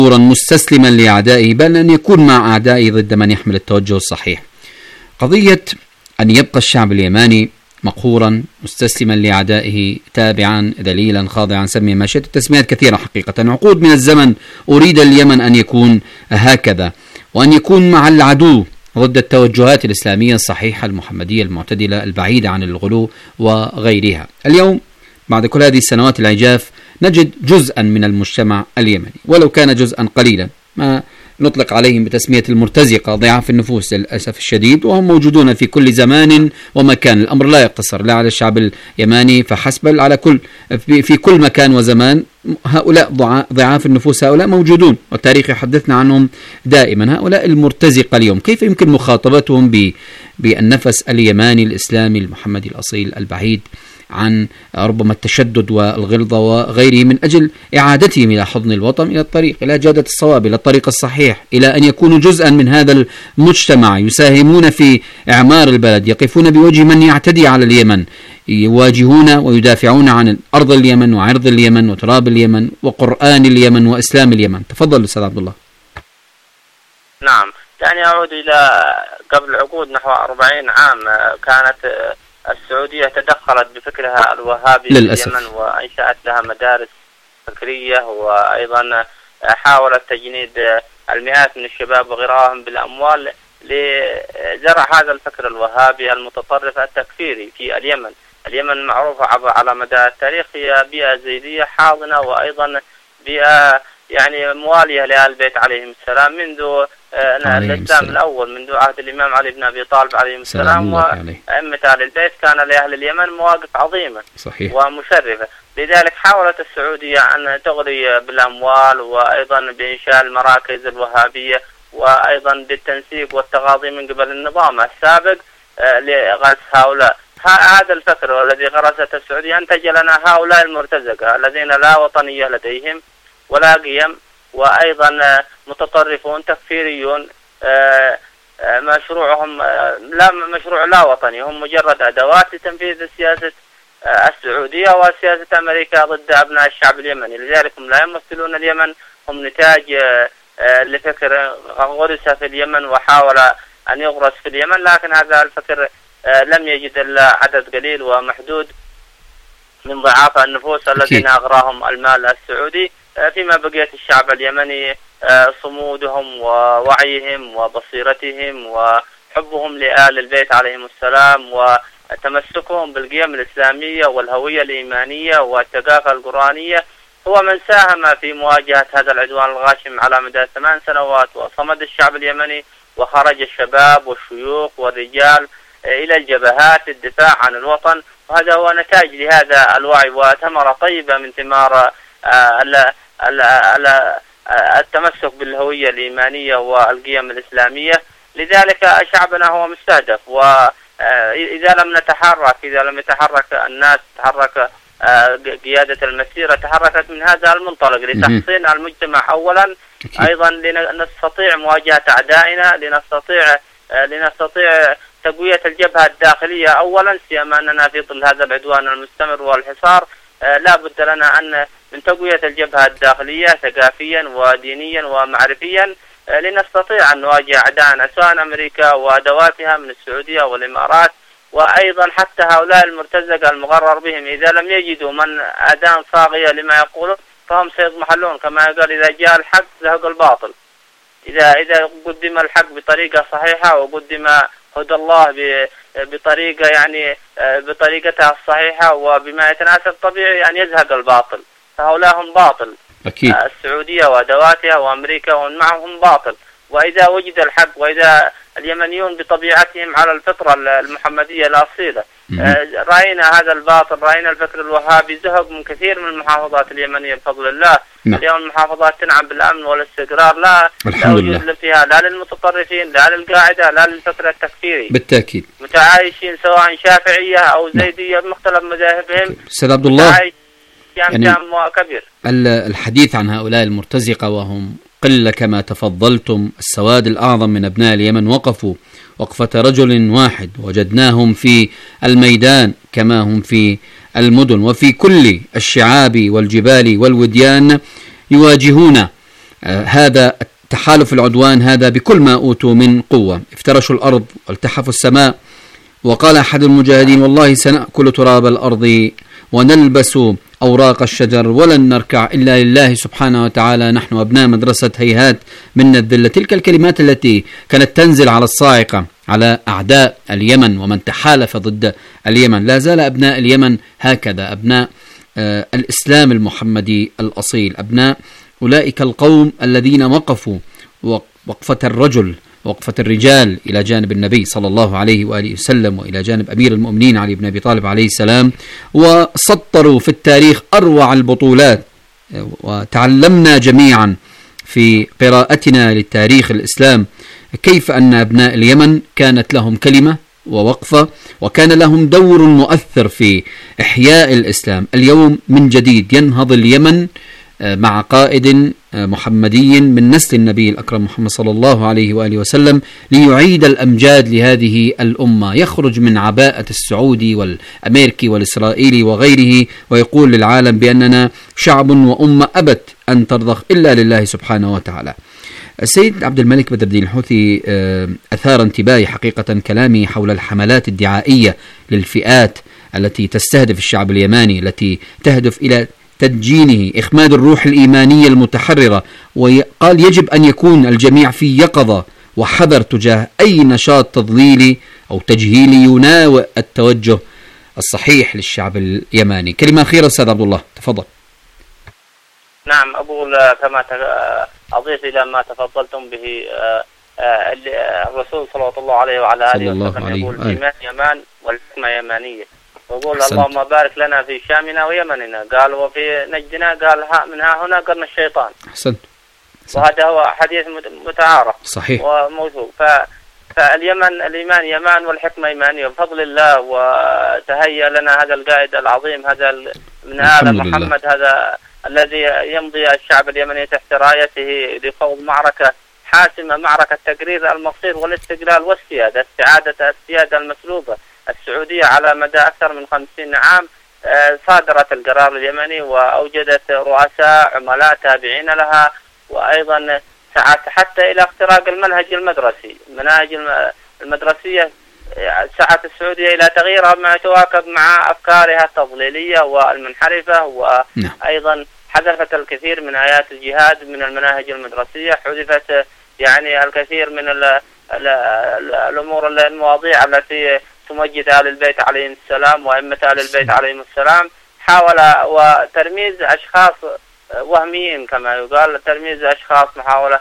مستسلما لأعدائه، بل أن يكون مع أعدائه ضد من يحمل التوجه الصحيح. قضية أن يبقى الشعب اليماني مقهورا مستسلما لأعدائه تابعا ذليلا خاضعا، سمي ما شئت، تسميات كثيرة حقيقة. عقود من الزمن أريد اليمن أن يكون هكذا، وأن يكون مع العدو ضد التوجهات الإسلامية الصحيحة المحمدية المعتدلة البعيدة عن الغلو وغيرها. اليوم بعد كل هذه السنوات العجاف نجد جزءا من المجتمع اليمني، ولو كان جزءا قليلا، ما نطلق عليهم بتسمية المرتزقة، ضعاف النفوس للأسف الشديد، وهم موجودون في كل زمان ومكان. الأمر لا يقتصر لا على الشعب اليماني فحسب، بل على في كل مكان وزمان. هؤلاء ضعاف النفوس هؤلاء موجودون، والتاريخ يحدثنا عنهم دائما. هؤلاء المرتزقة اليوم كيف يمكن مخاطبتهم بالنفس اليماني الإسلامي المحمدي الأصيل البعيد عن ربما التشدد والغلظة وغيره، من أجل إعادتهم إلى حضن الوطن، إلى الطريق، إلى جادة الصواب، إلى الطريق الصحيح، إلى أن يكونوا جزءا من هذا المجتمع، يساهمون في إعمار البلد، يقفون بوجه من يعتدي على اليمن، يواجهون ويدافعون عن أرض اليمن وعرض اليمن وتراب اليمن وقرآن اليمن وإسلام اليمن. تفضل أستاذ عبد الله. نعم، يعني أعود إلى قبل عقود نحو 40 عام كانت السعودية تدخلت بفكرها الوهابي في اليمن، وأنشأت لها مدارس فكرية، وأيضا حاولت تجنيد المئات من الشباب وغراهم بالأموال لزرع هذا الفكر الوهابي المتطرف التكفيري في اليمن. اليمن معروفة على مدى التاريخ هي بيئة زيدية حاضنة، وأيضا بيئة يعني موالية لآل البيت عليهم السلام منذ الإسلام الأول، منذ عهد الإمام علي بن أبي طالب عليه السلام وأئمة آل البيت. كان لأهل اليمن مواقف عظيمة صحيح ومشرفة. لذلك حاولت السعودية أن تغري بالأموال، وأيضا بإنشاء المراكز الوهابية، وأيضا بالتنسيق والتغاضي من قبل النظام السابق لغرس هؤلاء. هذا الفكر الذي غرسته السعودية أنتج لنا هؤلاء المرتزقة الذين لا وطنية لديهم ولا قيم، وأيضا متطرفون تكفيريون، مشروعهم مشروع لا وطني، هم مجرد أدوات لتنفيذ السياسة السعودية وسياسة أمريكا ضد أبناء الشعب اليمني. لذلك هم لا يمثلون اليمن، هم نتاج لفكر غرس في اليمن وحاول أن يغرس في اليمن، لكن هذا الفكر لم يجد إلا عدد قليل ومحدود من ضعاف النفوس الذين أغراهم المال السعودي، فيما بقية الشعب اليمني صمودهم ووعيهم وبصيرتهم وحبهم لآل البيت عليهم السلام وتمسكهم بالقيم الإسلامية والهوية الإيمانية والثقافة القرآنية هو من ساهم في مواجهة هذا العدوان الغاشم على مدى 8 سنوات، وصمد الشعب اليمني وخرج الشباب والشيوخ والرجال إلى الجبهات للدفاع عن الوطن. وهذا هو نتاج لهذا الوعي وثمرة طيبة من ثمار التمسك بالهوية الإيمانية والقيم الإسلامية. لذلك شعبنا هو مستهدف، وإذا لم يتحرك الناس، تحرك قيادة المسيرة تحركت من هذا المنطلق لتحصين المجتمع أولا، أيضا لنستطيع مواجهة أعدائنا، لنستطيع تقوية الجبهة الداخلية أولا، سيما أننا في ظل هذا العدوان المستمر والحصار لا بد لنا أن من تقوية الجبهة الداخلية ثقافيا ودينيا ومعرفيا، لنستطيع أن نواجه أعداءنا سواء أمريكا وأدواتها من السعودية والإمارات، وأيضا حتى هؤلاء المرتزقة المغرر بهم إذا لم يجدوا من أذان صاغية لما يقولون فهم سيضمحلون، كما يقال إذا جاء الحق زهق الباطل. إذا قدم الحق بطريقة صحيحة وقدم هدى الله بطريقة يعني بطريقتها الصحيحة وبما يتناسب طبيعي أن يزهق الباطل، فهؤلاء هم باطل أكيد. السعودية وأدواتها وأمريكا ومعهم باطل. وإذا وجد الحق، وإذا اليمنيون بطبيعتهم على الفطرة المحمدية الأصيلة رأينا هذا الباطل، رأينا الفكر الوهابي زهق من كثير من المحافظات اليمنية بفضل الله. اليوم المحافظات تنعم بالأمن والاستقرار، لا وجود فيها لا للمتطرفين لا للقاعدة لا للفكر التكفيري، بالتأكيد متعايشين سواء شافعية أو زيدية بمختلف مذاهبهم. أستاذ عبد الله، يعني كبير الحديث عن هؤلاء المرتزقة وهم قلة كما تفضلتم، السواد الأعظم من أبناء اليمن وقفوا وقفة رجل واحد، وجدناهم في الميدان كما هم في المدن وفي كل الشعاب والجبال والوديان، يواجهون هذا التحالف العدوان هذا بكل ما أوتوا من قوة، افترشوا الأرض والتحفوا السماء، وقال أحد المجاهدين: والله سنأكل تراب الأرض ونلبس أوراق الشجر ولن نركع إلا لله سبحانه وتعالى، نحن أبناء مدرسة هيهات من الذلة. تلك الكلمات التي كانت تنزل على الصاعقة على أعداء اليمن ومن تحالف ضد اليمن. لا زال أبناء اليمن هكذا، أبناء الإسلام المحمدي الأصيل، أبناء أولئك القوم الذين وقفوا وقفة الرجل، وقفة الرجال إلى جانب النبي صلى الله عليه وآله وسلم، وإلى جانب أمير المؤمنين علي بن أبي طالب عليه السلام، وسطروا في التاريخ أروع البطولات. وتعلمنا جميعا في قراءتنا للتاريخ الإسلام كيف أن أبناء اليمن كانت لهم كلمة ووقفة، وكان لهم دور مؤثر في إحياء الإسلام. اليوم من جديد ينهض اليمن مع قائد محمدي من نسل النبي الأكرم محمد صلى الله عليه وآله وسلم ليعيد الأمجاد لهذه الأمة، يخرج من عباءة السعودي والأمريكي والإسرائيلي وغيره ويقول للعالم بأننا شعب وأمة أبت أن ترضخ إلا لله سبحانه وتعالى. السيد عبد الملك بدر الدين الحوثي أثار انتباهي حقيقة كلامي حول الحملات الدعائية للفئات التي تستهدف الشعب اليماني، التي تهدف إلى تدجينه، إخماد الروح الإيمانية المتحررة. وقال يجب أن يكون الجميع في يقظة وحذر تجاه أي نشاط تضليلي أو تجهيلي يناوئ التوجه الصحيح للشعب اليماني. كلمة أخيرة أستاذ عبد الله، تفضل. نعم، أقول كما أضيف إلى ما تفضلتم به، الرسول صلى الله عليه وعلى آله وسلم يقول: الإيمان يمان والحكمة يمانية. ويقول: اللهم بارك لنا في شامنا ويمننا، قال وفي نجدنا، قال من ها هنا قرن الشيطان. أحسنت. وهذا هو حديث متعارف صحيح وموثوق. فاليمن الإيمان يمان والحكمة يمانية بفضل الله. وتهيأ لنا هذا القائد العظيم، هذا من آل محمد، هذا الذي يمضي الشعب اليمني تحت رايته لخوض معركة حاسمة، معركة تقرير المصير والاستقلال والسيادة، استعادة السيادة المسلوبة السعودية على مدى أكثر من 50 عام. صادرت القرار اليمني وأوجدت رؤساء عملاء تابعين لها، وأيضا سعت حتى إلى اختراق المنهج المدرسي، المناهج المدرسية سعت السعودية إلى تغييرها ما يتواكب مع أفكارها التضليلية والمنحرفة. وأيضا حذفت الكثير من آيات الجهاد من المناهج المدرسية، حذفت يعني الكثير من الأمور المواضيع التي تمجد آل البيت عليهم السلام وأئمة آل البيت عليهم السلام. حاول وترميز أشخاص وهميين كما يقال، ترميز أشخاص، محاولة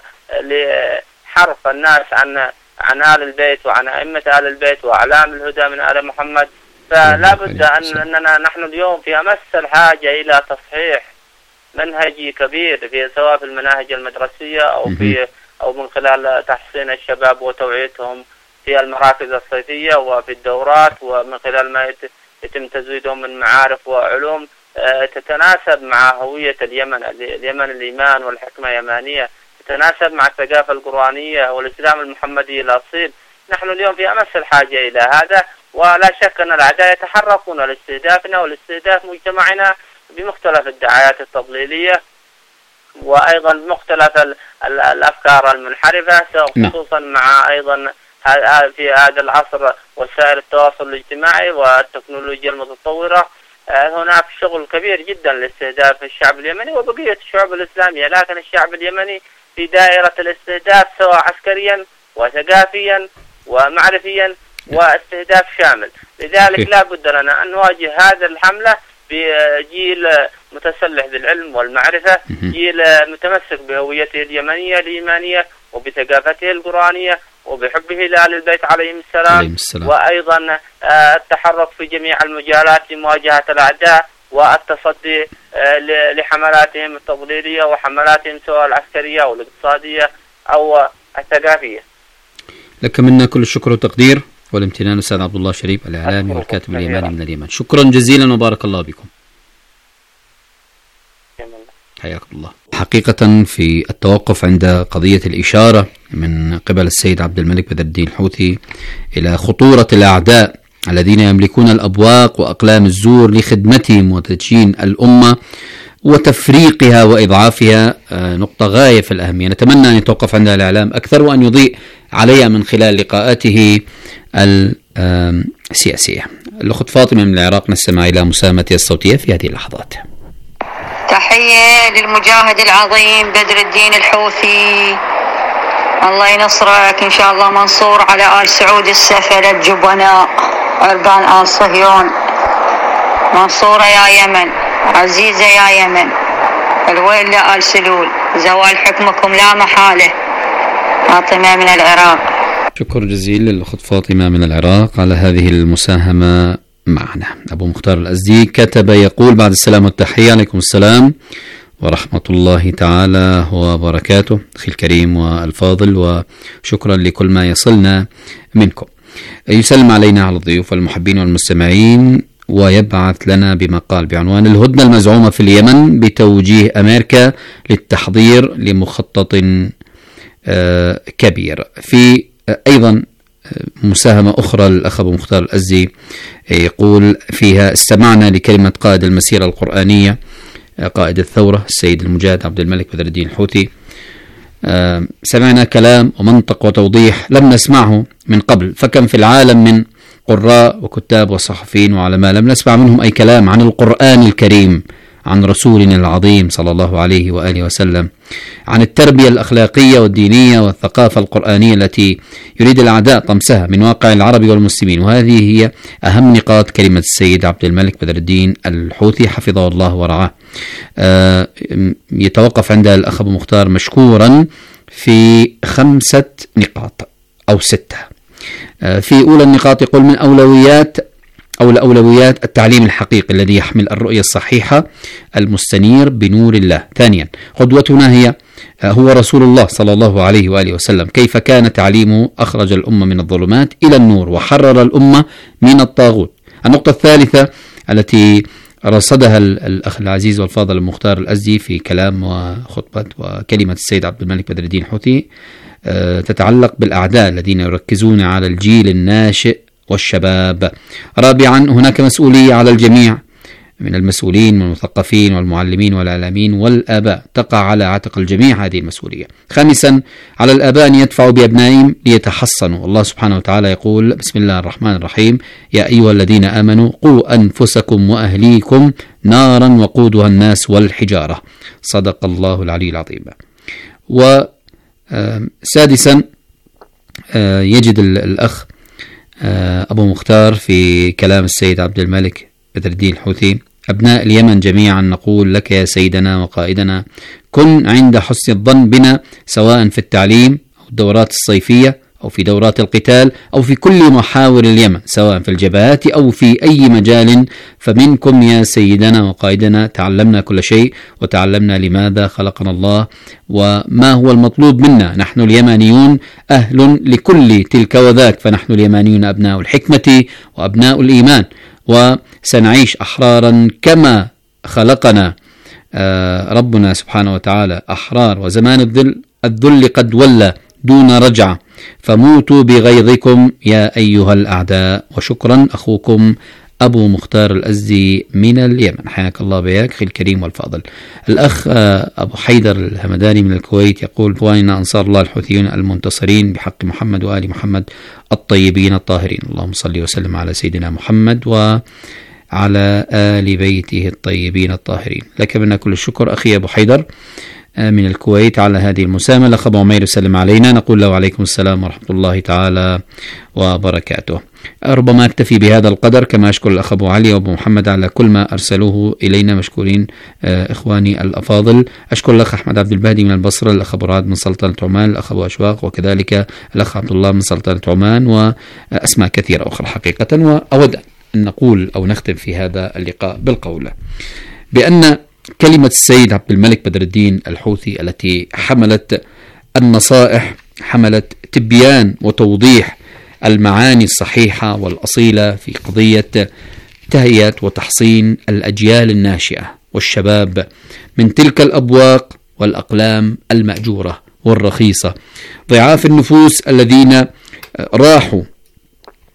لحرف الناس عن آل البيت وعن أئمة آل البيت وأعلام الهدى من آل محمد. فلا بد أننا نحن اليوم في أمس الحاجة إلى تصحيح منهجي كبير، سواء في المناهج المدرسية أو من خلال تحصين الشباب وتوعيتهم في المراكز الصيفية وفي الدورات، ومن خلال ما يتم تزويدهم من معارف وعلوم تتناسب مع هوية اليمن. اليمن الإيمان والحكمة يمانية، تتناسب مع الثقافة القرآنية والإسلام المحمدي الأصيل. نحن اليوم في أمس الحاجة إلى هذا، ولا شك أن الأعداء يتحركون لاستهدافنا ولاستهداف مجتمعنا بمختلف الدعايات التضليلية، وأيضا بمختلف الأفكار المنحرفة، خصوصا مع أيضا في هذا العصر وسائل التواصل الاجتماعي والتكنولوجيا المتطورة. هناك شغل كبير جدا لاستهداف الشعب اليمني وبقية الشعوب الإسلامية، لكن الشعب اليمني في دائرة الاستهداف سواء عسكريا وثقافيا ومعرفيا واستهداف شامل. لذلك لا بد لنا أن نواجه هذه الحملة بجيل متسلح بالعلم والمعرفة، جيل متمسك بهويته اليمنية الإيمانية وبثقافته القرآنية وبحبه لآل البيت عليهم السلام. وأيضا التحرك في جميع المجالات لمواجهة الأعداء والتصدي لحملاتهم التضليلية وحملاتهم سواء العسكرية أو الاقتصادية أو الثقافية. لك منا كل الشكر والتقدير والامتنان أستاذ عبد الله شريف الإعلامي والكاتب اليماني من اليمن. شكرا جزيلا وبارك الله بكم. حياكم الله. حقيقة في التوقف عند قضية الإشارة من قبل السيد عبد الملك بدر الدين الحوثي إلى خطورة الأعداء الذين يملكون الأبواق وأقلام الزور لخدمتهم وتدشين الأمة، وتفريقها وإضعافها نقطة غاية في الأهمية. نتمنى أن يتوقف عندها الإعلام أكثر وأن يضيء عليها من خلال لقاءاته السياسية. الأخت فاطمة من العراق نستمع إلى مساهمتها الصوتية في هذه اللحظات. تحية للمجاهد العظيم بدر الدين الحوثي، الله ينصرك إن شاء الله، منصور على آل سعود السفل الجبناء عربان آل صهيون، منصورة يا يمن، عزيزة يا يمن، الويل لآل سلول، زوال حكمكم لا محالة. فاطمة من العراق. شكر جزيل للأخت فاطمة من العراق على هذه المساهمة معنا. أبو مختار الأزدي كتب يقول: بعد السلام والتحية، عليكم السلام ورحمة الله تعالى وبركاته أخي الكريم والفاضل، وشكرا لكل ما يصلنا منكم. يسلم علينا على الضيوف والمحبين والمستمعين، ويبعث لنا بمقال بعنوان: الهدنة المزعومة في اليمن بتوجيه أمريكا للتحضير لمخطط كبير. في أيضا مساهمة أخرى للأخ أبو مختار الأزدي يقول فيها: استمعنا لكلمة قائد المسيرة القرآنية قائد الثورة السيد المجاهد عبد الملك بدر الدين الحوثي. سمعنا كلام ومنطق وتوضيح لم نسمعه من قبل، فكم في العالم من قراء وكتاب وصحفيين وعلماء لم نسمع منهم أي كلام عن القرآن الكريم، عن رسولنا العظيم صلى الله عليه وآله وسلم، عن التربية الأخلاقية والدينية والثقافة القرآنية التي يريد الأعداء طمسها من واقع العرب والمسلمين. وهذه هي أهم نقاط كلمة السيد عبد الملك بدر الدين الحوثي حفظه الله ورعاه. يتوقف عند الأخ أبو مختار مشكورا في 5 نقاط أو 6. في أولى النقاط يقول: من الأولويات التعليم الحقيقي الذي يحمل الرؤية الصحيحة المستنير بنور الله. ثانيا، قدوتنا هو رسول الله صلى الله عليه وآله وسلم، كيف كان تعليمه أخرج الأمة من الظلمات إلى النور وحرر الأمة من الطاغوت. النقطة الثالثة التي رصدها الأخ العزيز والفاضل المختار الأزدي في كلام وخطبة وكلمة السيد عبد الملك بدر الدين الحوثي تتعلق بالأعداء الذين يركزون على الجيل الناشئ والشباب. رابعا، هناك مسؤولية على الجميع من المسؤولين والمثقفين والمعلمين والإعلاميين والآباء، تقع على عاتق الجميع هذه المسؤولية. خامسا، على الآباء أن يدفعوا بأبنائهم ليتحصنوا. الله سبحانه وتعالى يقول: بسم الله الرحمن الرحيم: يا أيها الذين آمنوا قوا أنفسكم وأهليكم نارا وقودها الناس والحجارة. صدق الله العلي العظيم. وسادسا، يجد الأخ أبو مختار في كلام السيد عبد الملك بدر الدين الحوثي: أبناء اليمن جميعا نقول لك يا سيدنا وقائدنا، كن عند حسن الظن بنا، سواء في التعليم أو الدورات الصيفية أو في دورات القتال أو في كل محاور اليمن، سواء في الجبهات أو في أي مجال، فمنكم يا سيدنا وقائدنا تعلمنا كل شيء، وتعلمنا لماذا خلقنا الله وما هو المطلوب منا. نحن اليمانيون أهل لكل تلك وذاك، فنحن اليمانيون أبناء الحكمة وأبناء الإيمان، وسنعيش أحرارا كما خلقنا ربنا سبحانه وتعالى أحرار، وزمان الذل قد ولى دون رجعة، فموتوا بغيظكم يا أيها الأعداء. وشكرا، أخوكم أبو مختار الأزدي من اليمن. حياك الله بياك أخي الكريم والفاضل. الأخ أبو حيدر الهمداني من الكويت يقول: إخواننا أنصار الله الحوثيون المنتصرين بحق محمد وآل محمد الطيبين الطاهرين، اللهم صل وسلم على سيدنا محمد وعلى آل بيته الطيبين الطاهرين. لك منا كل الشكر أخي أبو حيدر من الكويت على هذه المساهمة. الأخ أبو عمير يسلم علينا، نقول له وعليكم السلام ورحمة الله تعالى وبركاته. ربما أكتفي بهذا القدر، كما أشكر الأخ أبو علي وأبو محمد على كل ما أرسلوه إلينا، مشكورين إخواني الأفاضل. أشكر الأخ أحمد عبد البادي من البصرة، الأخ أبو راد من سلطنة عمان، الأخ أبو أشواق، وكذلك الأخ عبد الله من سلطنة عمان، وأسماء كثيرة أخرى حقيقة. وأود أن نقول أو نختم في هذا اللقاء بالقول بأن كلمة السيد عبد الملك بدر الدين الحوثي التي حملت النصائح، حملت تبيان وتوضيح المعاني الصحيحة والأصيلة في قضية تهيئة وتحصين الأجيال الناشئة والشباب من تلك الأبواق والأقلام المأجورة والرخيصة، ضعاف النفوس الذين راحوا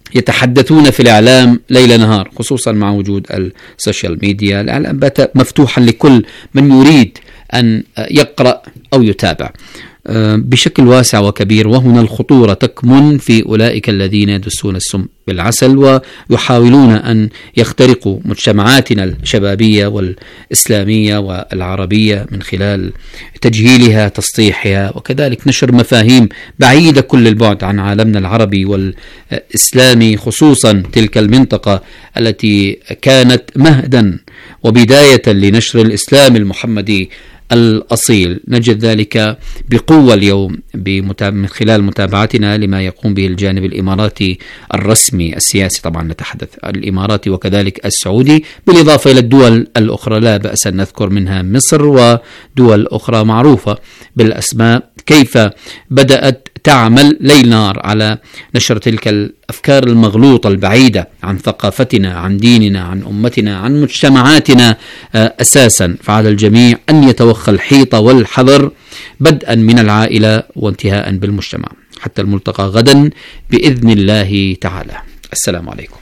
يتحدثون في الإعلام ليل نهار، خصوصا مع وجود السوشيال ميديا. الإعلام بات مفتوحا لكل من يريد أن يقرأ أو يتابع بشكل واسع وكبير، وهنا الخطورة تكمن في أولئك الذين يدسون السم بالعسل ويحاولون أن يخترقوا مجتمعاتنا الشبابية والإسلامية والعربية من خلال تجهيلها، تسطيحها، وكذلك نشر مفاهيم بعيدة كل البعد عن عالمنا العربي والإسلامي، خصوصا تلك المنطقة التي كانت مهدا وبداية لنشر الإسلام المحمدي الأصيل. نجد ذلك بقوة اليوم من خلال متابعتنا لما يقوم به الجانب الإماراتي الرسمي السياسي، طبعا نتحدث الإماراتي وكذلك السعودي، بالإضافة إلى الدول الأخرى لا بأس أن نذكر منها مصر ودول أخرى معروفة بالأسماء، كيف بدأت تعمل ليل نهار على نشر تلك الأفكار المغلوطة البعيدة عن ثقافتنا، عن ديننا، عن أمتنا، عن مجتمعاتنا أساسا. فعلى الجميع أن يتوخى الحيطة والحذر، بدءا من العائلة وانتهاء بالمجتمع. حتى الملتقى غدا بإذن الله تعالى. السلام عليكم.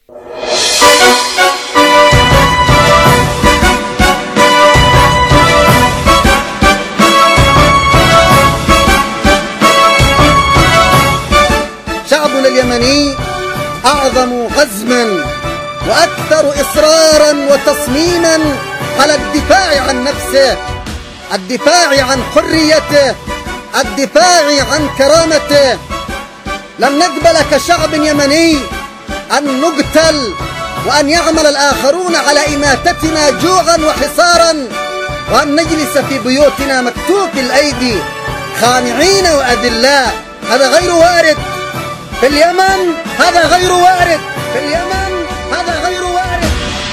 شعبنا اليمني أعظم عزما وأكثر إصرارا وتصميما على الدفاع عن نفسه، الدفاع عن حريته، الدفاع عن كرامته. لن نقبل كشعب يمني أن نقتل وأن يعمل الآخرون على إماتتنا جوعا وحصارا، وأن نجلس في بيوتنا مكتوف الأيدي خانعين وأذلاء. هذا غير وارد في اليمن، هذا غير وارد في اليمن، هذا غير وارد.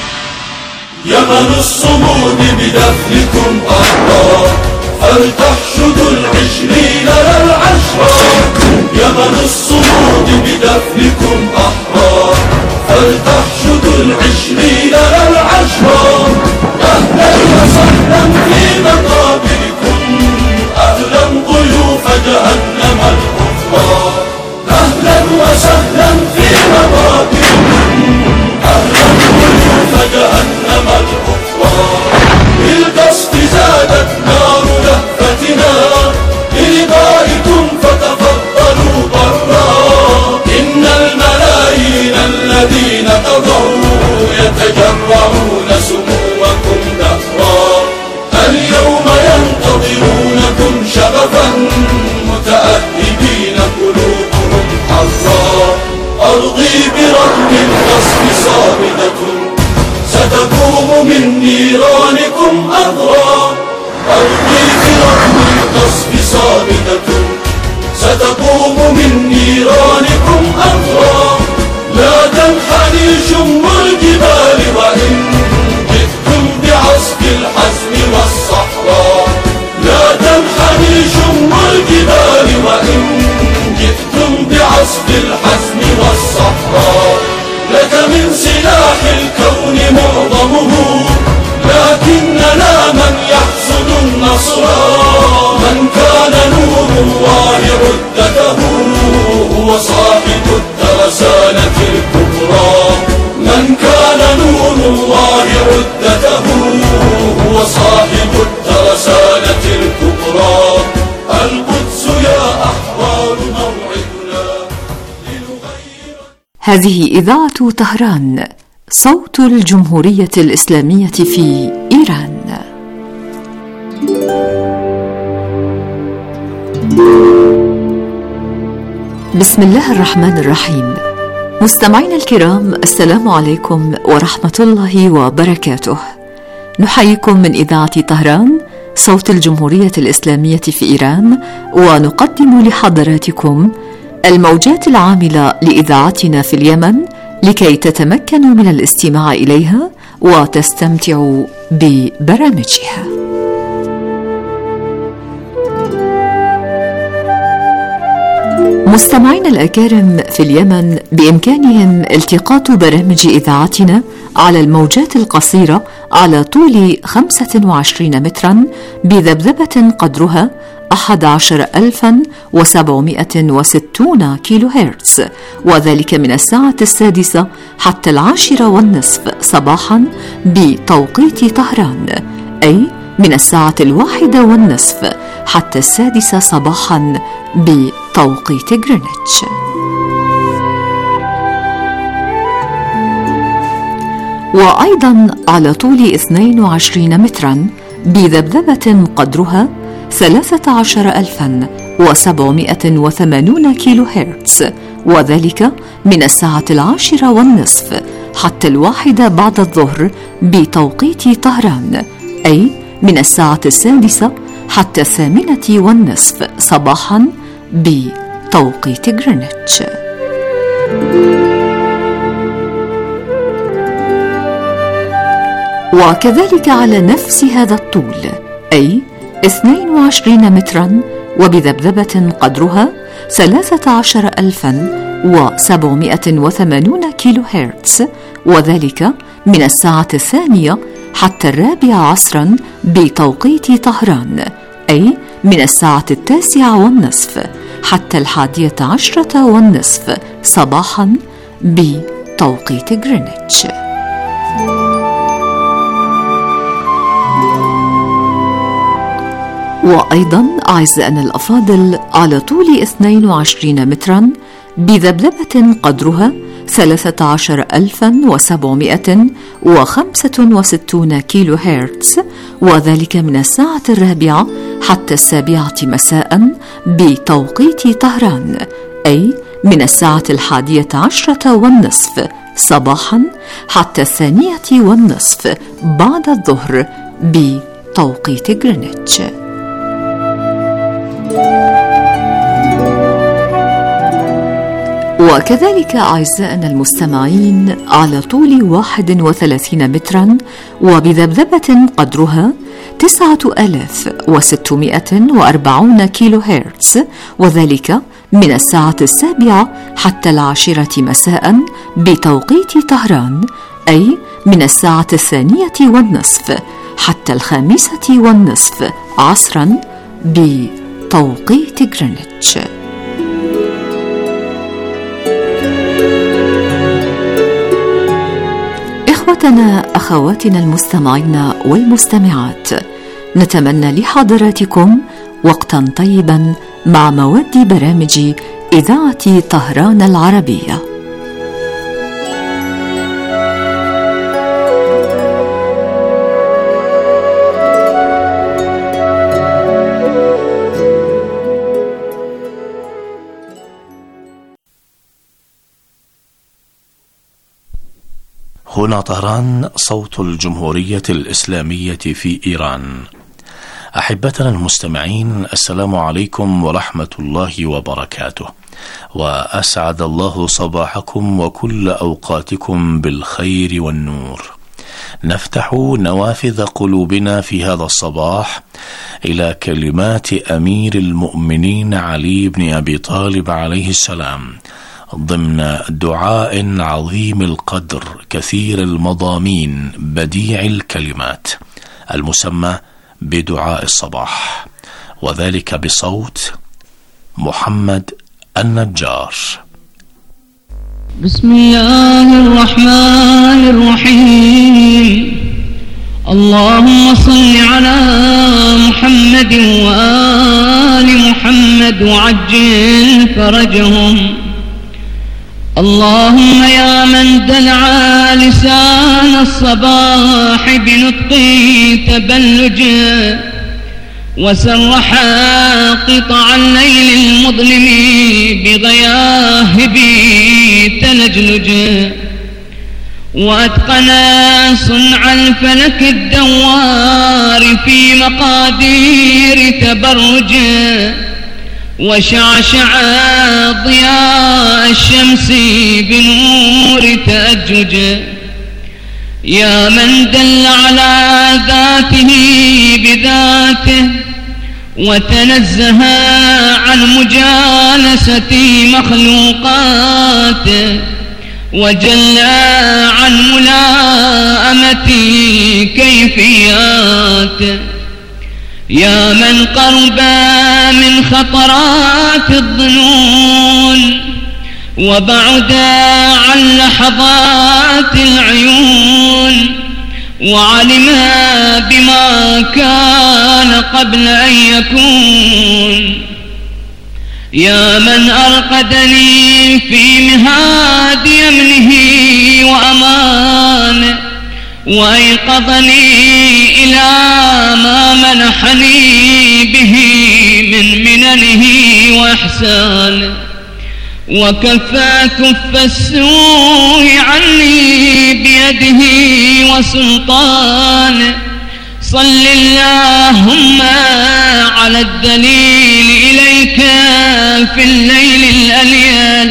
يمن الصمود بدفنكم أحرار، فلتحشدوا العشرين لا العشرة. يمن الصمود بدفنكم أحرار، فلتحشدوا العشرين لا العشرة. أهلا وسهلا في مقابركم، أهلا ضيوف جهنم الكفار. أهلا وسهلا في مقابركم، أهلا ضيوف جهنم الكفار. بالقصد زادت نار لهفتنا، للقائكم فتفضلوا برا. إن الملايين الذين قضوا يتجرعون سمومكم دهرا. اليوم ينتظرونكم شغفا، متأهبين قلوبهم حظا. أرضي برغم القصف صامدة، ستقوم من نيرانكم أذرا. أرضي برغم القصف صامدة، ستقوم من نيرانكم أذرا. لا تنحني شم الجبال وإن جئتم بعصف الحزم والصحراء. لا تنحني شم الجبال وإن جئتم بعصف الحزم والصحراء. لك من سلاح الكون معظمه، لكننا من يحصد النصر. من كان نور الله عدته، هو صاحب الترسانة الكبرى. من كان نور الله عدته، هو صاحب الترسانة الكبرى. القدس يا أحرار موعدنا لنغير. هذه إذاعة طهران، صوت الجمهورية الإسلامية في إيران. بسم الله الرحمن الرحيم. مستمعينا الكرام، السلام عليكم ورحمة الله وبركاته. نحييكم من إذاعة طهران، صوت الجمهورية الإسلامية في إيران، ونقدم لحضراتكم الموجات العاملة لإذاعتنا في اليمن لكي تتمكنوا من الاستماع إليها وتستمتعوا ببرامجها. مستمعينا الأكارم، في اليمن بإمكانهم التقاط برامج إذاعتنا على الموجات القصيرة على طول 25 مترا بذبذبة قدرها 11760 كيلو هرتز، وذلك من الساعة 6 حتى 10:30 صباحا بتوقيت طهران، أي من الساعة 1:30 حتى 6 صباحا بتوقيت غرينتش. وأيضا على طول 22 مترا بذبذبة قدرها 13780 كيلو هرتز، وذلك من الساعة 10:30 حتى 1 بعد الظهر بتوقيت طهران، أي من الساعة 6 حتى 8:30 صباحا بتوقيت غرينتش. وكذلك على نفس هذا الطول، أي 22 مترا وبذبذبة قدرها 13780 كيلو هرتز، وذلك من الساعة 2 حتى 4 عصرا بتوقيت طهران، أي من الساعة 9:30 حتى 11:30 صباحا بتوقيت غرينتش. وأيضا أعزائنا الأفاضل على طول 22 مترا بذبذبة قدرها 13765 كيلو هرتز، وذلك من الساعة 4 حتى 7 مساء بتوقيت طهران، أي من الساعة 11:30 صباحا حتى 2:30 بعد الظهر بتوقيت غرينتش. وكذلك أعزائنا المستمعين على طول 31 مترا وبذبذبة قدرها 9640 كيلو هرتز، وذلك من الساعة 7 حتى 10 مساء بتوقيت طهران، أي من الساعة 2:30 حتى 5:30 عصرا بتوقيت غرينتش. إخوتنا أخواتنا المستمعين والمستمعات، نتمنى لحضراتكم وقتا طيبا مع مواد برامج إذاعة طهران العربية. هنا طهران، صوت الجمهورية الإسلامية في إيران. أحبتنا المستمعين، السلام عليكم ورحمة الله وبركاته، وأسعد الله صباحكم وكل أوقاتكم بالخير والنور. نفتح نوافذ قلوبنا في هذا الصباح إلى كلمات أمير المؤمنين علي بن أبي طالب عليه السلام ضمن دعاء عظيم القدر كثير المضامين بديع الكلمات المسمى بدعاء الصباح، وذلك بصوت محمد النجار. بسم الله الرحمن الرحيم. اللهم صل على محمد وآل محمد وعجل فرجهم. اللهم يا من دلع لسان الصباح بنطق تبلج، وسرح قطع الليل المظلم بغياهب تلجلج، وأتقن صنع الفلك الدوار في مقادير تبرج، وشعشع ضياء الشمس بنور تأجج. يا من دل على ذاته بذاته، وتنزه عن مجالسة مخلوقاته وجل عن ملائمة كيفياته. يا من قرب من خطرات الظنون وبعد عن لحظات العيون وعلم بما كان قبل أن يكون. يا من أرقدني في مهاد يمنه وأمانه وأيقظني إلى ما منحني به من مننه وإحسانه وكفى كف السوء عني بيده وسلطانه. صل اللهم على الدليل إليك في الليل الأليل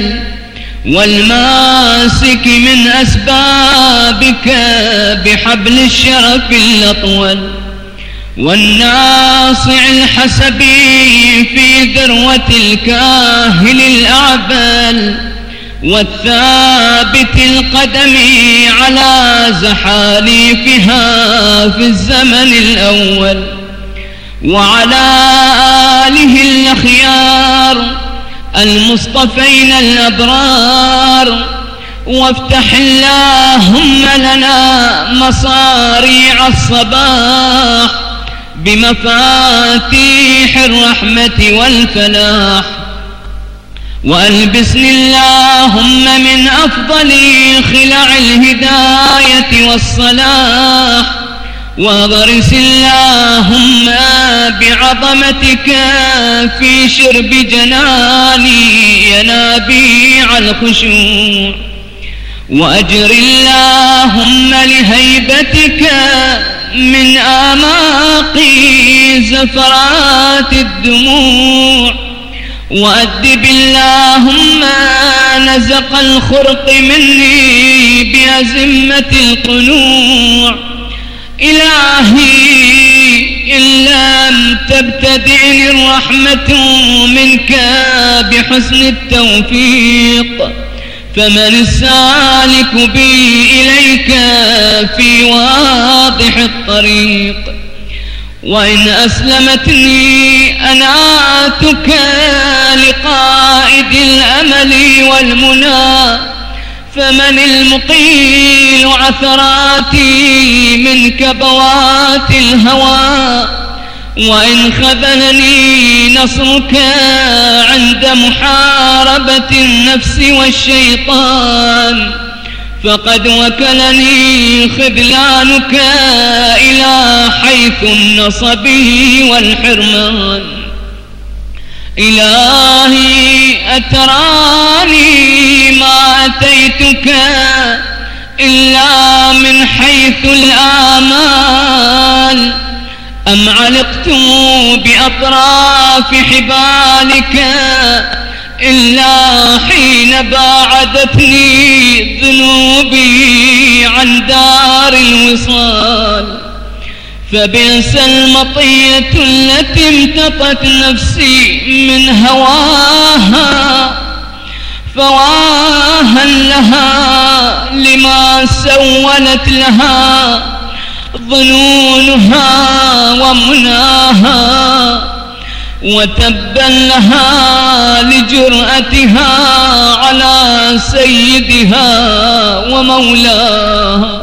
والماسك من أسبابك بحبل الشرف الأطول والناصع الحسبي في ذروة الكاهل الأعبل والثابت القدم على زحاليفها في الزمن الأول وعلى آله الأخيار المصطفين الأبرار. وافتح اللهم لنا مصاريع الصباح بمفاتيح الرحمة والفلاح. وألبسني اللهم من أفضل خلع الهداية والصلاح. واغرس اللهم بعظمتك في شرب جناني ينابيع الخشوع. وأجر اللهم لهيبتك من آماقي زفرات الدموع. وأدب اللهم نزق الخرق مني بأزمة القنوع. إلهي إن لم تبتدئني الرحمة منك بحسن التوفيق فمن السالك بي إليك في واضح الطريق. وإن أسلمتني أناتك لقائد الأمل والمنى فمن المقيل عثراتي من كبوات الهوى. وإن خذلني نصرك عند محاربة النفس والشيطان فقد وكلني خذلانك إلى حيث النصب والحرمان. إلهي أتراني ما أتيتك إلا من حيث الآمال أم علقت بأطراف حبالك إلا حين باعدتني ذنوبي عن دار الوصال. فبئس المطية التي امتطت نفسي من هواها فواها لها لما سولت لها ظنونها ومناها وتبا لها لجرأتها على سيدها ومولاها.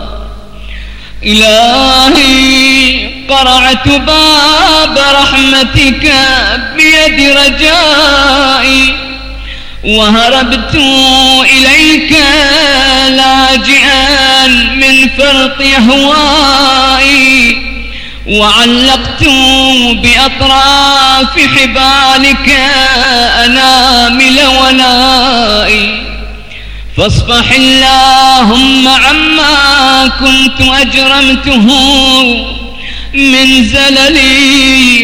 إلهي قرعت باب رحمتك بيد رجائي وهربت إليك لاجئا من فرط أهوائي وعلقت بأطراف حبالك أنامل ولائي. فاصفح اللهم عما كنت أجرمته من زللي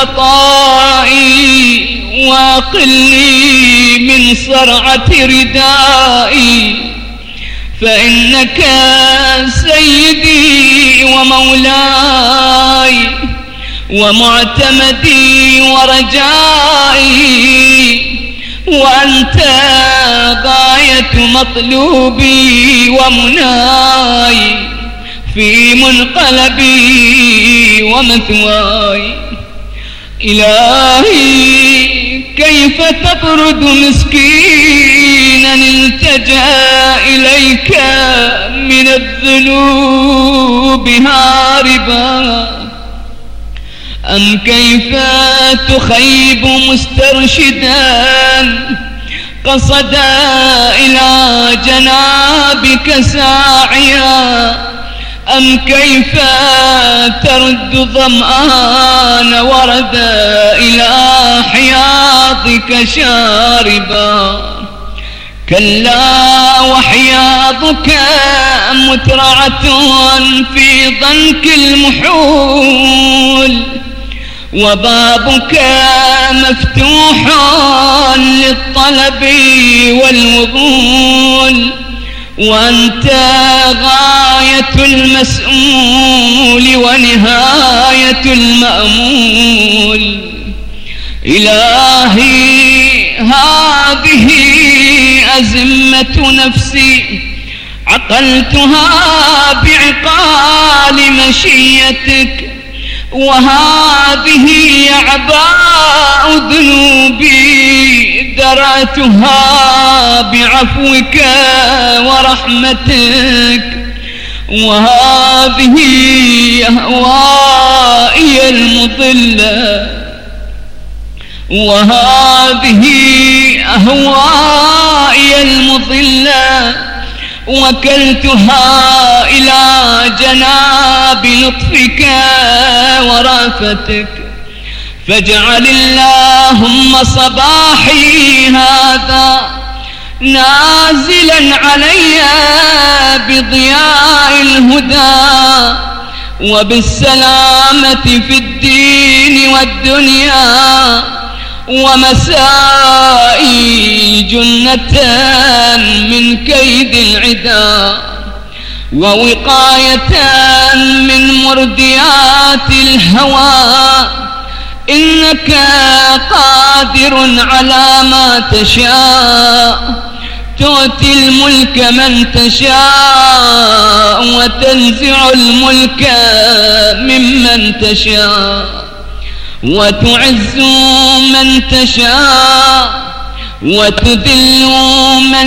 وخطائي واقلني من صرعة ردائي فإنك سيدي ومولاي ومعتمدي ورجائي وأنت غاية مطلوبي ومناي في منقلبي ومثواي. إلهي كيف تطرد مسكينا التجأ إليك من الذنوب هاربا، أم كيف تخيب مسترشدا قصدا إلى جنابك ساعيا، أم كيف ترد ظمآن وردا إلى حياضك شاربا. كلا وحياضك مترعة في ضنك المحول، وبابك مفتوح للطلب والوصول، وأنت غاية المسؤول ونهاية المأمول. إلهي هذه أزمة نفسي عقلتها بعقال مشيتك، وهذه أعباء ذنوبي درأتها بعفوك ورحمتك، وهذه أهوائي المضلة، وهذه أهوائي المضلة وكلتها إلى جناب لطفك ورأفتك. فاجعل اللهم صباحي هذا نازلا علي بضياء الهدى وبالسلامة في الدين والدنيا، ومسائي جنة من كيد العدا، ووقاية من مرديات الهوى. إنك قادر على ما تشاء، تؤتي الملك من تشاء وتنزع الملك ممن تشاء، وتعز من تشاء وتذل من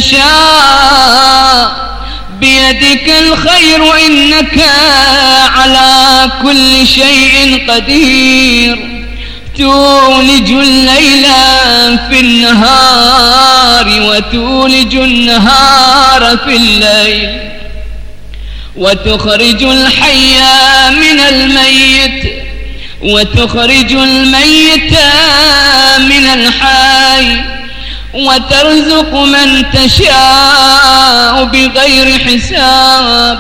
تشاء، بيدك الخير إنك على كل شيء قدير. تولج الليل في النهار وتولج النهار في الليل، وتخرج الحي من الميت وتخرج الميت من الحي، وترزق من تشاء بغير حساب.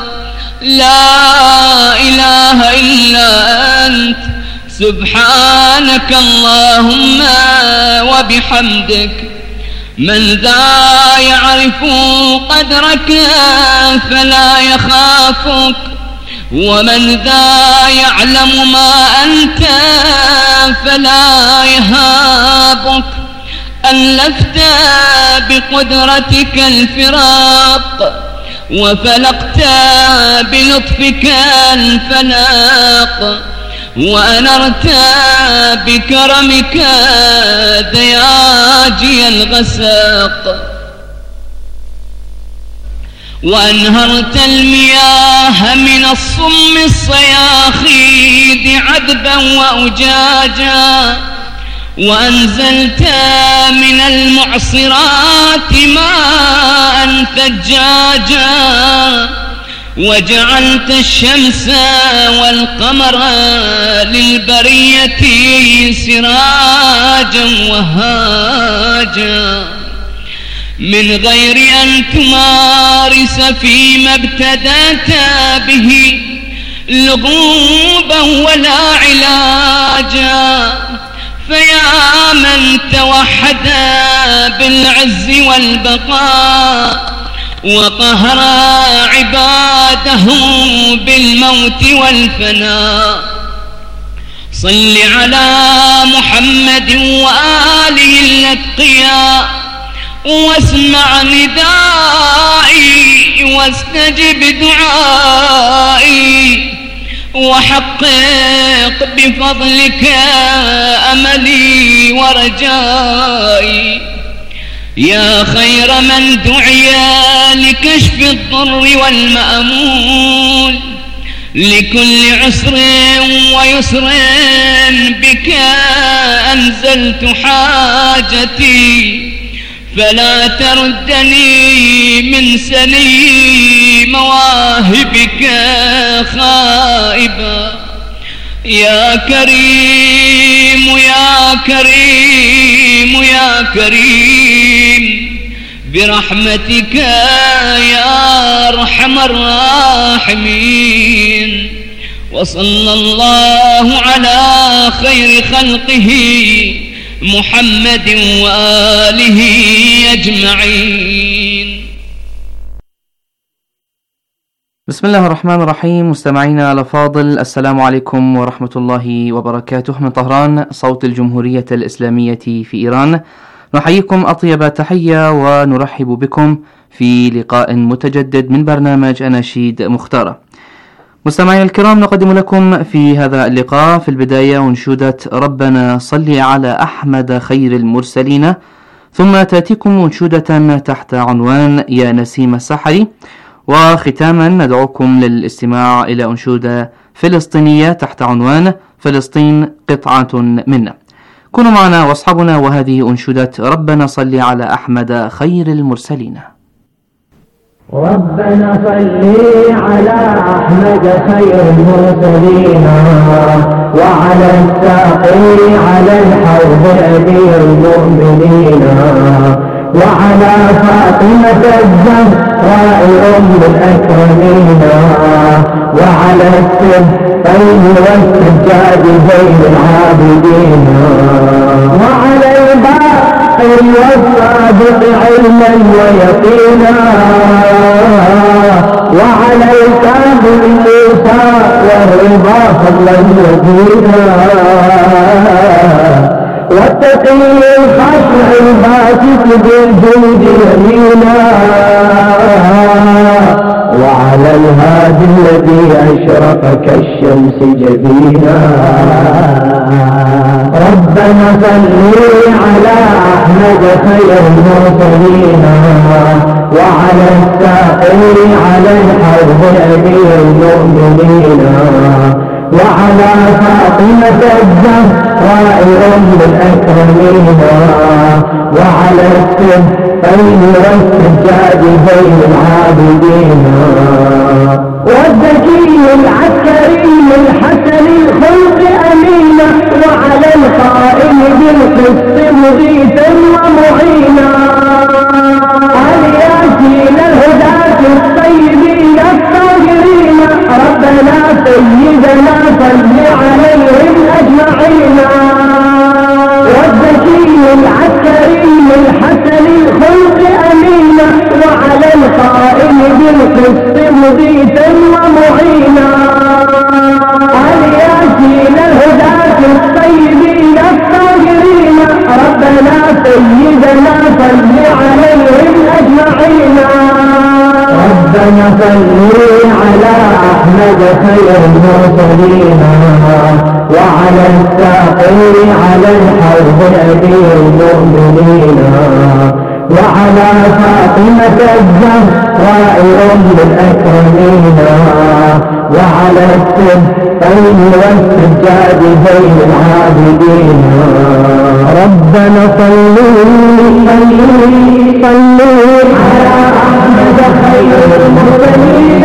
لا إله إلا أنت سبحانك اللهم وبحمدك. من ذا يعرف قدرك فلا يخافك، ومن ذا يعلم ما أنت فلا يهابك. ألفت بقدرتك الفراق، وفلقت بلطفك الفلاق، وأنرت بكرمك دياجي الغساق، وأنهرت المياه من الصم الصياخيد عذبا وأجاجا، وأنزلت من المعصرات ماء ثجاجا، وجعلت الشمس والقمر للبرية سراجا وهاجا، من غير أن تمارس فيما ابتدأت به لغوبا ولا علاجا. فيا من توحد بالعز والبقاء، وقهر عباده بالموت والفناء، صل على محمد وآله الأتقياء واسمع ندائي واستجب دعائي وحقق بفضلك أملي ورجائي يا خير من دعي لكشف الضر والمأمول لكل عسر ويسر بك أنزلت حاجتي فلا تردني من سني مواهبك خائبا يا كريم يا كريم يا كريم برحمتك يا أرحم الراحمين وصلى الله على خير خلقه محمد وآله أجمعين. بسم الله الرحمن الرحيم. مستمعينا الأفاضل، السلام عليكم ورحمة الله وبركاته. من طهران صوت الجمهورية الإسلامية في إيران نحييكم أطيب تحية ونرحب بكم في لقاء متجدد من برنامج أناشيد مختارة. مستمعينا الكرام، نقدم لكم في هذا اللقاء في البداية أنشودة ربنا صل على أحمد خير المرسلين، ثم تأتيكم أنشودة تحت عنوان يا نسيم السحر، وختاما ندعوكم للاستماع إلى أنشودة فلسطينية تحت عنوان فلسطين قطعة منا. كونوا معنا واصحابنا، وهذه أنشودة ربنا صل على أحمد خير المرسلين. ربنا صل على أحمد خير المرسلين وعلى الساقي على الحوض أمير المؤمنين وعلى فاطمة الزهراء أم الأكرمين وعلى السبطين والسجاد زين العابدين وعلى الباقر والصادق علما ويقينا وعلى الكاظم موسى والرضا فضلا ودينا والتقي الخشع الباسط بالجود يمينا وعلى الهادي الذي أشرق كالشمس جبينا. ربنا صل على أحمد خير المرسلين وعلى الساقي على الحوض أمير المؤمنين وعلى فاطمة الزهراء أم الأكرمين وعلى السبطين والسجاد زين العابدين والذكي العسكري الحسن الخلق أمينا وعلى القائم بالقسط مغيثا ومعينا الياسين الهداة الطيبين الطاهرين ربنا سيدنا صل عليهم أجمعين والذكي العسكري الحسن الخلق أمينا وعلى القائم بالقسط مغيثا ومعينا الياسين الهداة الطيبين الطاهرين ربنا سيدنا صل عليهم أجمعين. ربنا صل على أحمد خير المرسلين وعلى الساقي على الحوض أمير المؤمنين وعلى فاطمة الزهراء أم الأكرمين وعلى السبطين والسجاد زين العابدين. ربنا صلوا على أحمد خير المرسلين.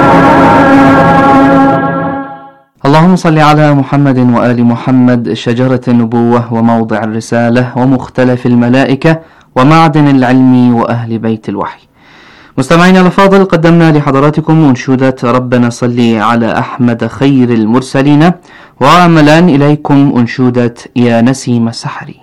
اللهم صل على محمد وآل محمد، شجرة النبوة وموضع الرسالة ومختلف الملائكة ومعدن العلم وأهل بيت الوحي. مستمعينا الأفاضل، قدمنا لحضراتكم أنشودة ربنا صل على أحمد خير المرسلين، وعملان إليكم أنشودة يا نسيم السحر.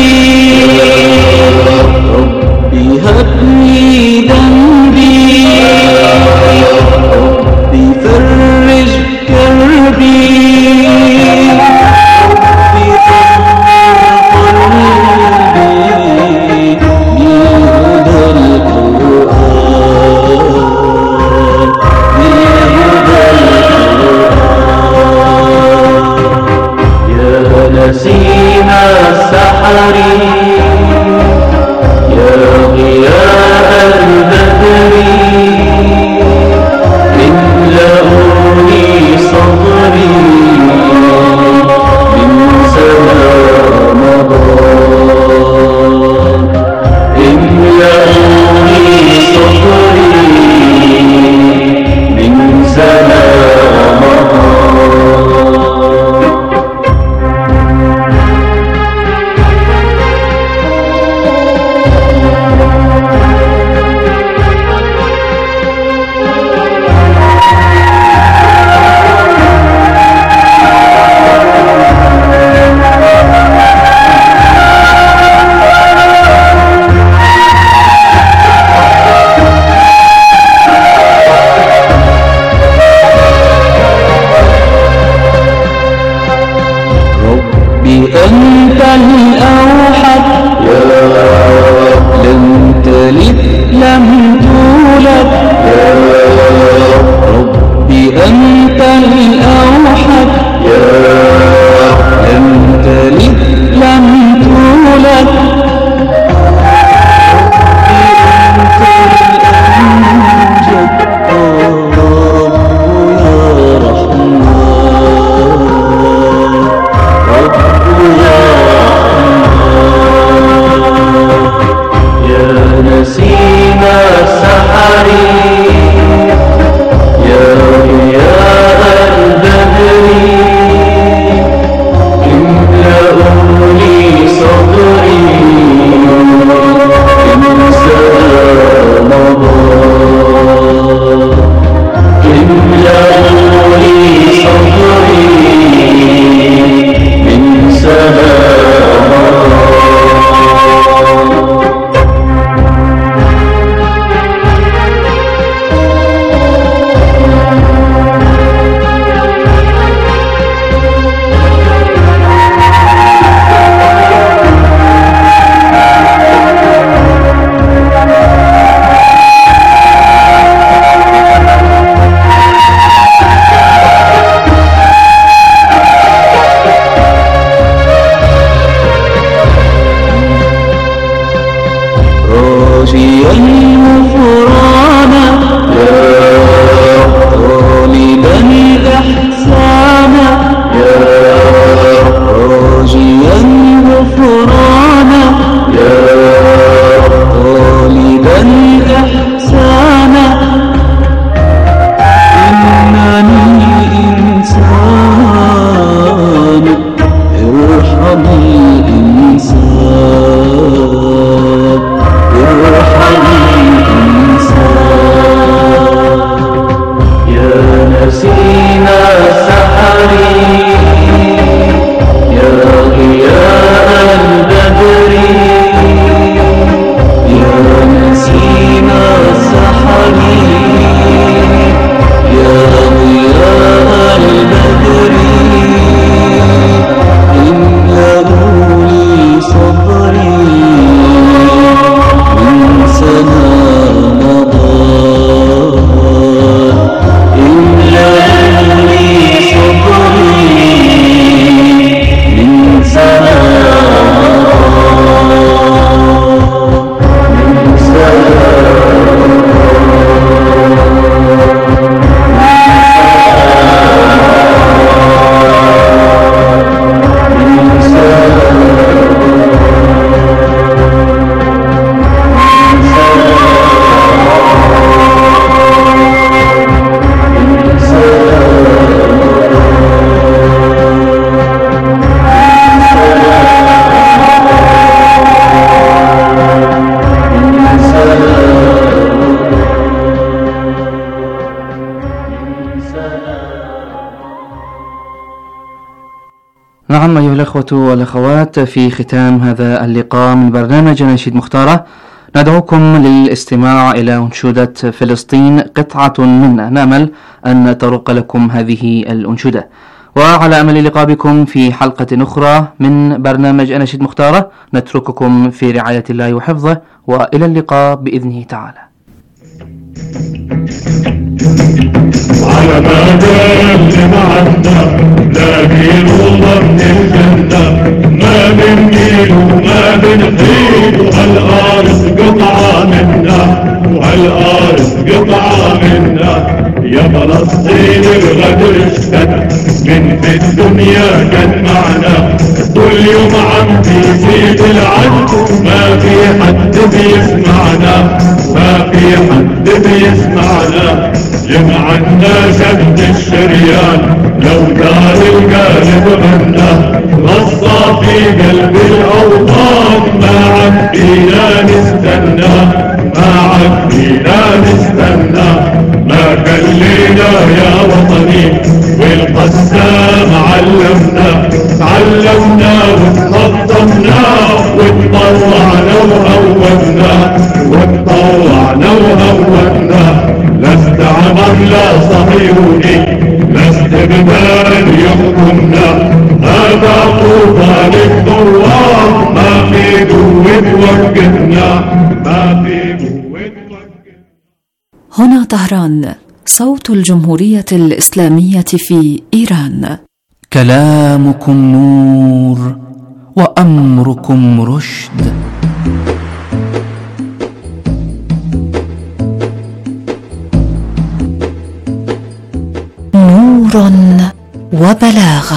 ربي هب لي ذنبي، ربي فرج كربي، ربي طهر قلبي بهدى القرآن، بهدى القرآن. يا نسيم السحر، يا ضياء الإخوة والأخوات، في ختام هذا اللقاء من برنامج أناشيد مختارة ندعوكم للاستماع إلى أنشودة فلسطين قطعة منا، نأمل أن ترق لكم هذه الأنشودة، وعلى أمل اللقاء بكم في حلقة أخرى من برنامج أناشيد مختارة. نترككم في رعاية الله وحفظه، وإلى اللقاء بإذنه تعالى. على ما دام معنا لاقي نور من الجنة، ما بنميل وما بنحيد، وهالأرض قطعة منا، وهالأرض قطعة منا. يا فلسطين الغدر اشتد من في الدنيا كان معنا، كل يوم عم بيزيد العد، ما في حد بيسمعنا، ما في حد بيسمعنا. جمعنا شد الشريان لو دار القالب غنى، غصة في قلب الأوطان، ما عاد فينا نستنى، ما عاد فينا نستنى. ما خلينا يا وطني والقسام علمنا، تعلمنا وتخطمنا وتطوعنا وهونا، وتطوعنا وهونا. لا استعمر لا صهيوني لا استبدال يحكمنا، هذا طوفان الثوار، ما في قوة وقتنا، ما في قوة وقتنا. هنا طهران، صوت الجمهورية الإسلامية في إيران. كلامكم نور وأمركم رشد. نور وبلاغة.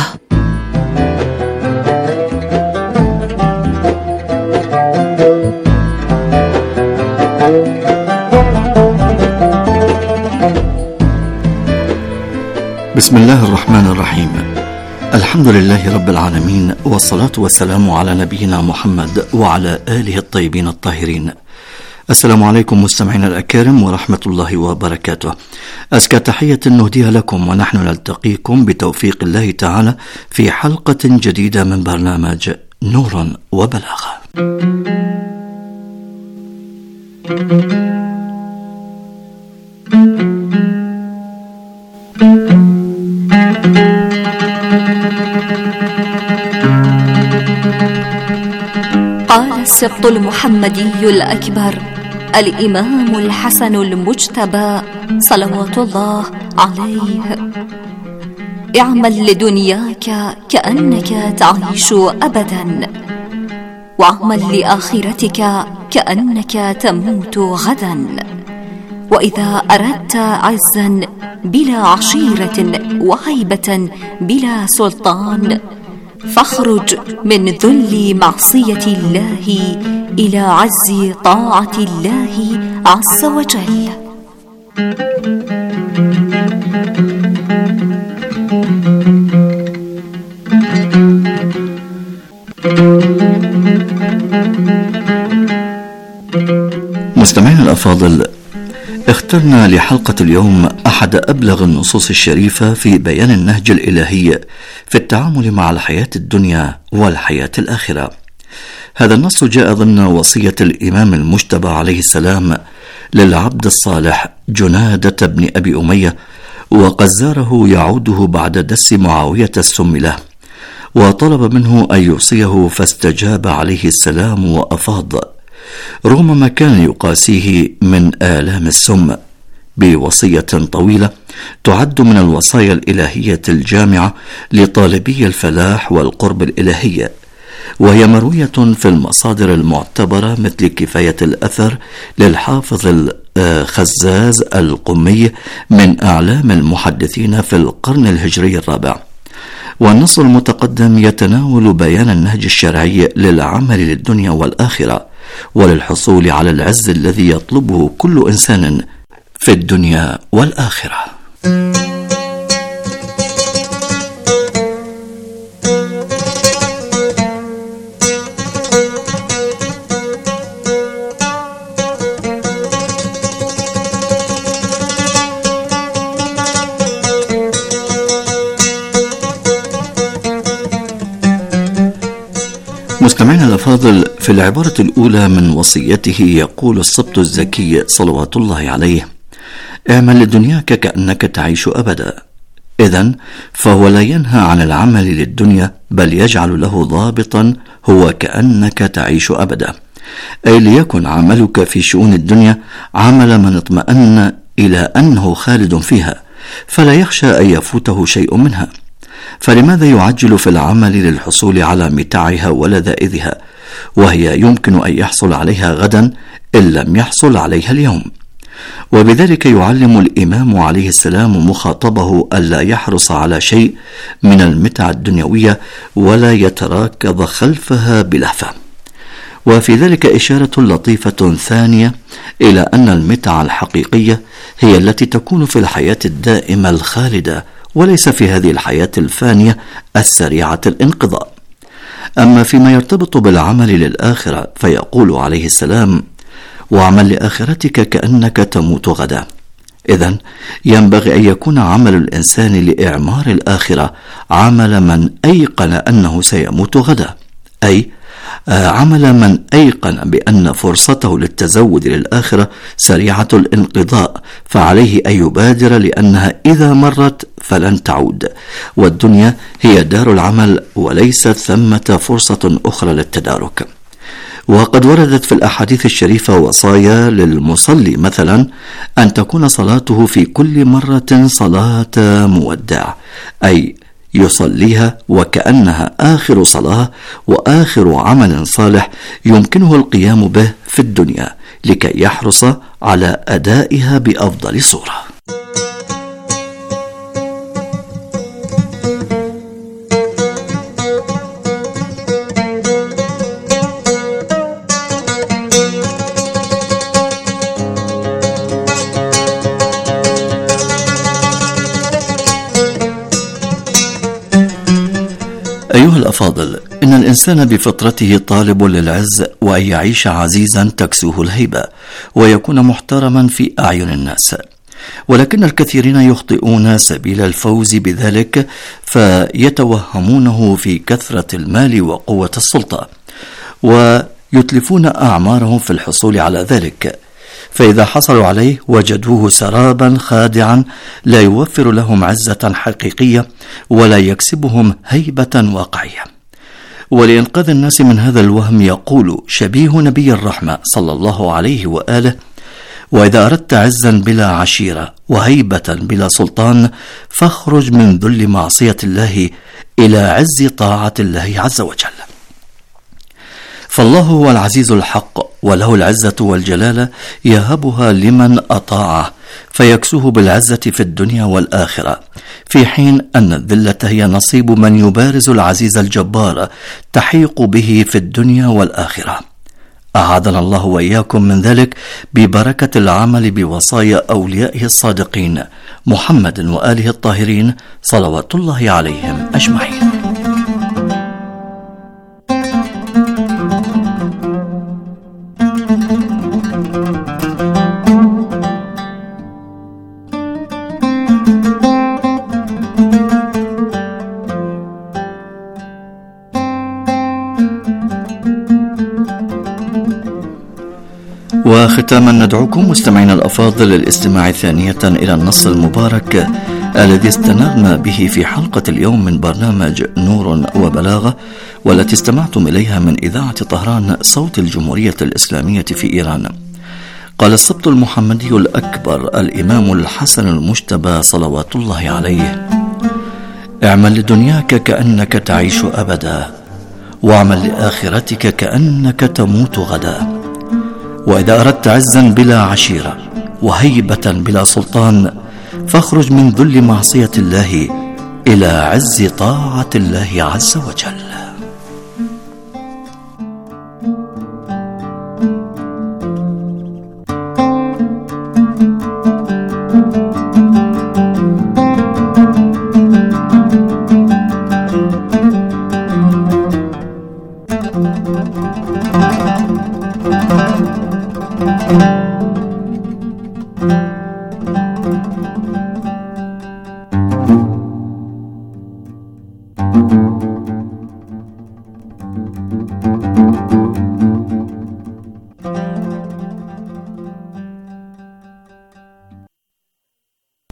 بسم الله الرحمن الرحيم. الحمد لله رب العالمين، والصلاة والسلام على نبينا محمد وعلى آله الطيبين الطاهرين. السلام عليكم مستمعينا الأكارم ورحمة الله وبركاته. أزكى تحية نهديها لكم ونحن نلتقيكم بتوفيق الله تعالى في حلقة جديدة من برنامج نور وبلاغة. قال السبط المحمدي الأكبر الإمام الحسن المجتبى صلوات الله عليه: اعمل لدنياك كأنك تعيش أبدا، واعمل لآخرتك كأنك تموت غدا. وإذا أردت عزا بلا عشيرة وهيبة بلا سلطان، فاخرج من ذل معصية الله إلى عز طاعة الله عز وجل. مستمعينا الأفاضل، اخترنا لحلقة اليوم أحد أبلغ النصوص الشريفة في بيان النهج الإلهي في التعامل مع الحياة الدنيا والحياة الآخرة. هذا النص جاء ضمن وصية الإمام المجتبى عليه السلام للعبد الصالح جنادة بن أبي أمية، وقد زاره يعوده بعد دس معاوية السم له، وطلب منه أن يوصيه فاستجاب عليه السلام وأفاض رغم ما كان يقاسيه من آلام السم بوصية طويلة تعد من الوصايا الإلهية الجامعة لطالبي الفلاح والقرب الإلهي، وهي مروية في المصادر المعتبرة مثل كفاية الأثر للحافظ الخزاز القمي من أعلام المحدثين في القرن الهجري الرابع. والنص المتقدم يتناول بيان النهج الشرعي للعمل للدنيا والآخرة وللحصول على العز الذي يطلبه كل إنسان في الدنيا والآخرة. مستمعينا الأفاضل، في العبارة الأولى من وصيته يقول السبط الزكي صلوات الله عليه: اعمل لدنياك كأنك تعيش أبدا. إذن فهو لا ينهى عن العمل للدنيا، بل يجعل له ضابطا هو كأنك تعيش أبدا، أي ليكن عملك في شؤون الدنيا عمل من اطمأن إلى أنه خالد فيها، فلا يخشى أن يفوته شيء منها. فلماذا يعجل في العمل للحصول على متاعها ولذائذها، وهي يمكن أن يحصل عليها غدا إن لم يحصل عليها اليوم؟ وبذلك يعلم الإمام عليه السلام مخاطبه ألا يحرص على شيء من المتع الدنيوية ولا يتراكض خلفها بلهفة. وفي ذلك إشارة لطيفة ثانية إلى أن المتع الحقيقية هي التي تكون في الحياة الدائمة الخالدة، وليس في هذه الحياة الفانية السريعة الانقضاء. أما فيما يرتبط بالعمل للآخرة فيقول عليه السلام: واعمل لآخرتك كأنك تموت غدا. إذن ينبغي أن يكون عمل الإنسان لإعمار الآخرة عمل من أيقن أنه سيموت غدا، أي عمل من أيقن بأن فرصته للتزود للآخرة سريعة الانقضاء، فعليه أن يبادر لأنها إذا مرت فلن تعود، والدنيا هي دار العمل وليست ثمة فرصة أخرى للتدارك. وقد وردت في الأحاديث الشريفة وصايا للمصلي مثلا أن تكون صلاته في كل مرة صلاة مودع، أي يصليها وكأنها آخر صلاة وآخر عمل صالح يمكنه القيام به في الدنيا، لكي يحرص على أدائها بأفضل صورة. أيها الأفاضل، إن الإنسان بفطرته طالب للعز وأن يعيش عزيزا تكسوه الهيبة ويكون محترما في أعين الناس، ولكن الكثيرين يخطئون سبيل الفوز بذلك فيتوهمونه في كثرة المال وقوة السلطة، ويتلفون أعمارهم في الحصول على ذلك، فإذا حصلوا عليه وجدوه سرابا خادعا لا يوفر لهم عزة حقيقية ولا يكسبهم هيبة واقعية. ولإنقاذ الناس من هذا الوهم يقول شبيه نبي الرحمة صلى الله عليه وآله: وإذا أردت عزا بلا عشيرة وهيبة بلا سلطان فاخرج من ذل معصية الله إلى عز طاعة الله عز وجل. فالله هو العزيز الحق، وله العزة والجلالة يهبها لمن أطاعه فيكسوه بالعزة في الدنيا والآخرة، في حين أن الذلة هي نصيب من يبارز العزيز الجبار تحيق به في الدنيا والآخرة. أعاذنا الله وإياكم من ذلك ببركة العمل بوصايا أوليائه الصادقين محمد وآله الطاهرين صلوات الله عليهم أجمعين. وختاما ندعوكم مستمعينا الأفاضل للاستماع ثانية إلى النص المبارك الذي استنغنا به في حلقة اليوم من برنامج نور وبلاغة، والتي استمعتم إليها من إذاعة طهران صوت الجمهورية الإسلامية في إيران. قال السبط المحمدي الأكبر الإمام الحسن المجتبى صلوات الله عليه: اعمل لدنياك كأنك تعيش أبدا، واعمل لآخرتك كأنك تموت غدا. وإذا أردت عزا بلا عشيرة وهيبة بلا سلطان فاخرج من ذل معصية الله إلى عز طاعة الله عز وجل.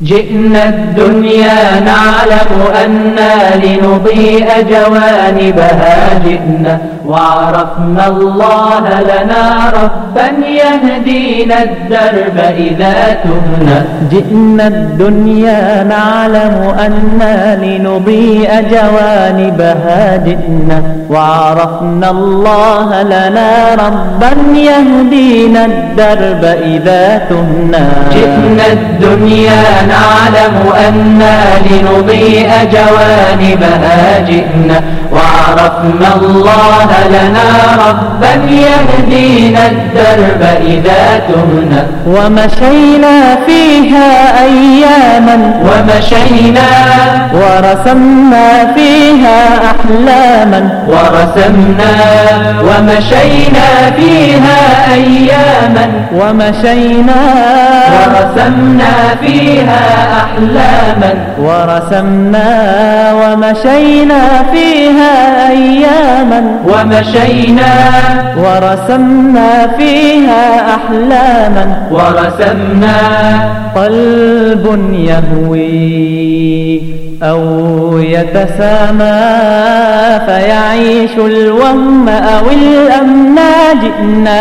جئنا الدنيا نعلم أننا لنضيء جوانبها جئنا وعرفنا الله لنا ربا يهدينا الدرب إذا تهنا جئنا الدنيا نعلم أننا لنضيء جوانبها جئنا وعرفنا الله لنا ربا يهدينا الدرب إذا تهنا جئنا الدنيا نعلم أننا لنضيء جوانبها جئنا وعرفنا الله لنا ربا يهدينا الدرب إذا تهنا ومشينا فيها أياما ومشينا ورسمنا فيها أحلاما ورسمنا ومشينا فيها أياما ومشينا ورسمنا فيها أحلاما ورسمنا ومشينا فيها أياما ومشينا ورسمنا فيها أحلاما ورسمنا قلب يهوي أو يتسامى فيعيش الوهم أو الأمنا جئنا